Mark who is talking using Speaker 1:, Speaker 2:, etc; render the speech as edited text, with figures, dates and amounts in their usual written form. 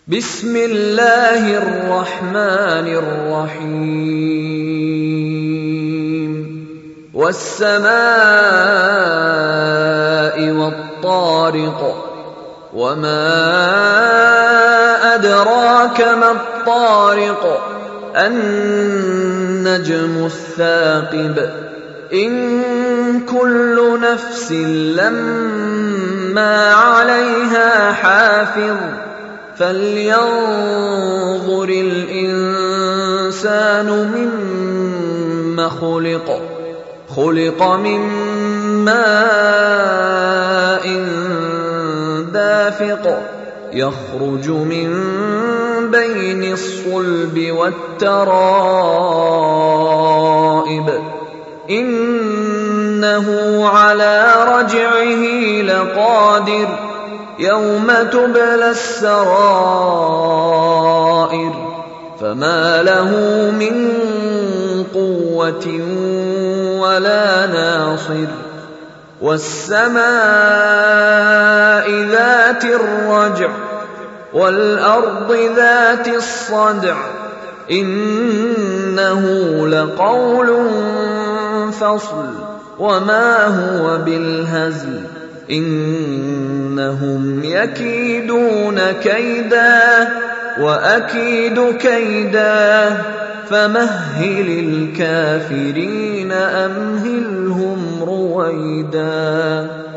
Speaker 1: بسم الله الرحمن الرحيم والسماء والطارق وما أدراك ما الطارق النجم الثاقب إن كل نفس لما عليها حافظ فلينظر الإنسان مما خلق من ماء دافق يخرج من بين الصلب والترائب إنه على رجعه لقادر يوم تبلى السرائر فما له من قوة ولا ناصر والسماء ذات الرجع والأرض ذات الصدع إنه لقول فصل وما هو بالهزل إنهم يكيدون كيدا وأكيد كيدا فمهل الكافرين أمهلهم رويدا